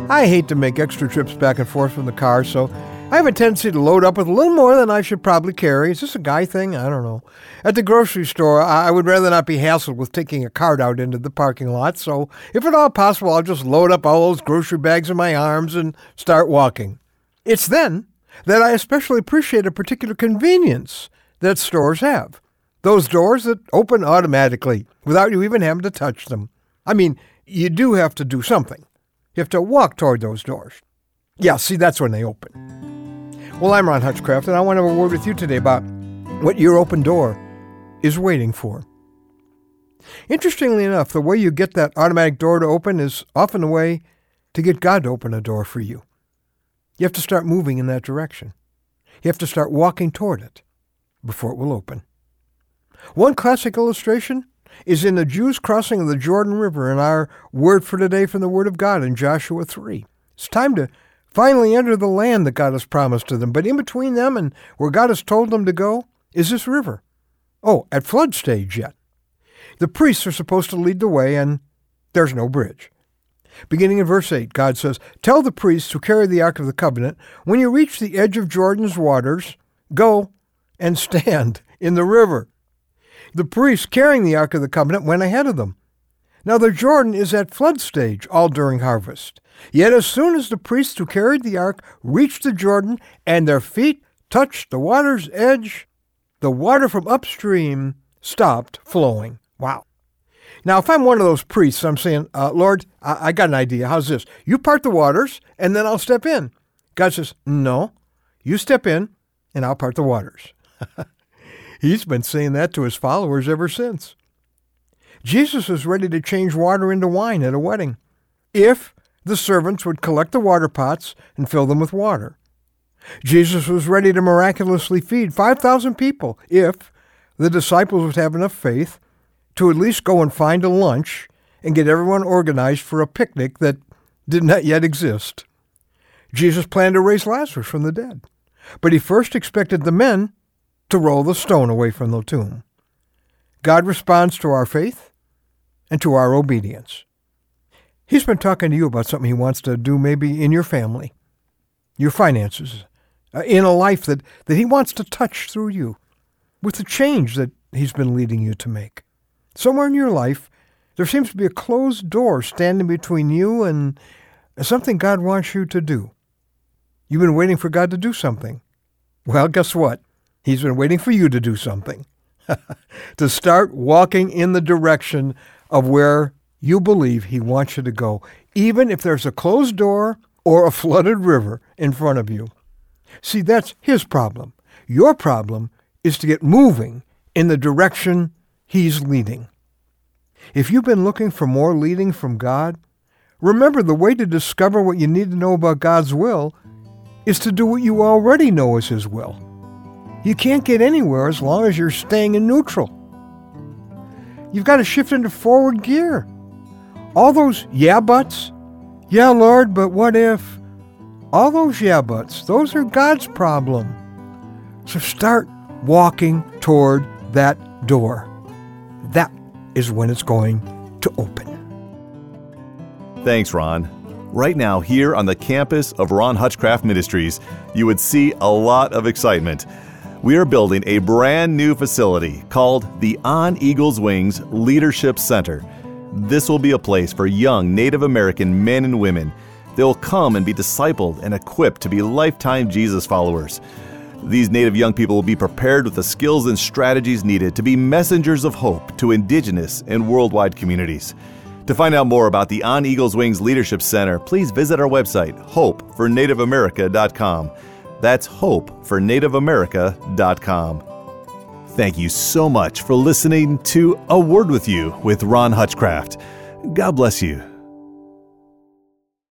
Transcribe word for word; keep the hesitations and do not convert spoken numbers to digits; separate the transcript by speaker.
Speaker 1: I hate to make extra trips back and forth from the car, so I have a tendency to load up with a little more than I should probably carry. Is this a guy thing? I don't know. At the grocery store, I would rather not be hassled with taking a cart out into the parking lot, so if at all possible, I'll just load up all those grocery bags in my arms and start walking. It's then that I especially appreciate a particular convenience that stores have. Those doors that open automatically without you even having to touch them. I mean, you do have to do something. You have to walk toward those doors. Yeah, see, that's when they open. Well, I'm Ron Hutchcraft, and I want to have a word with you today about what your open door is waiting for. Interestingly enough, the way you get that automatic door to open is often the way to get God to open a door for you. You have to start moving in that direction. You have to start walking toward it before it will open. One classic illustration is in the Jews' crossing of the Jordan River in our word for today from the Word of God in Joshua three. It's time to finally enter the land that God has promised to them. But in between them and where God has told them to go is this river. Oh, at flood stage yet. The priests are supposed to lead the way, and there's no bridge. Beginning in verse eight, God says, "Tell the priests who carry the Ark of the Covenant, when you reach the edge of Jordan's waters, go and stand in the river." The priests carrying the Ark of the Covenant went ahead of them. Now the Jordan is at flood stage all during harvest. Yet as soon as the priests who carried the ark reached the Jordan and their feet touched the water's edge, the water from upstream stopped flowing. Wow. Now, if I'm one of those priests, I'm saying, uh, Lord, I-, I got an idea. How's this? You part the waters, and then I'll step in. God says, no, you step in, and I'll part the waters. He's been saying that to his followers ever since. Jesus is ready to change water into wine at a wedding, if the servants would collect the water pots and fill them with water. Jesus was ready to miraculously feed five thousand people if the disciples would have enough faith to at least go and find a lunch and get everyone organized for a picnic that did not yet exist. Jesus planned to raise Lazarus from the dead, but he first expected the men to roll the stone away from the tomb. God responds to our faith and to our obedience. He's been talking to you about something he wants to do maybe in your family, your finances, uh, in a life that, that he wants to touch through you with the change that he's been leading you to make. Somewhere in your life, there seems to be a closed door standing between you and something God wants you to do. You've been waiting for God to do something. Well, guess what? He's been waiting for you to do something. To start walking in the direction of where you believe he wants you to go, even if there's a closed door or a flooded river in front of you. See, that's his problem. Your problem is to get moving in the direction he's leading. If you've been looking for more leading from God, remember the way to discover what you need to know about God's will is to do what you already know is his will. You can't get anywhere as long as you're staying in neutral. You've got to shift into forward gear. All those yeah buts, yeah, Lord, but what if? All those yeah buts, those are God's problem. So start walking toward that door. That is when it's going to open.
Speaker 2: Thanks, Ron. Right now, here on the campus of Ron Hutchcraft Ministries, you would see a lot of excitement. We are building a brand new facility called the On Eagle's Wings Leadership Center. This will be a place for young Native American men and women. They'll come and be discipled and equipped to be lifetime Jesus followers. These Native young people will be prepared with the skills and strategies needed to be messengers of hope to Indigenous and worldwide communities. To find out more about the On Eagle's Wings Leadership Center, please visit our website, hope for native america dot com. That's hope for native america dot com. Thank you so much for listening to A Word With You with Ron Hutchcraft. God bless you.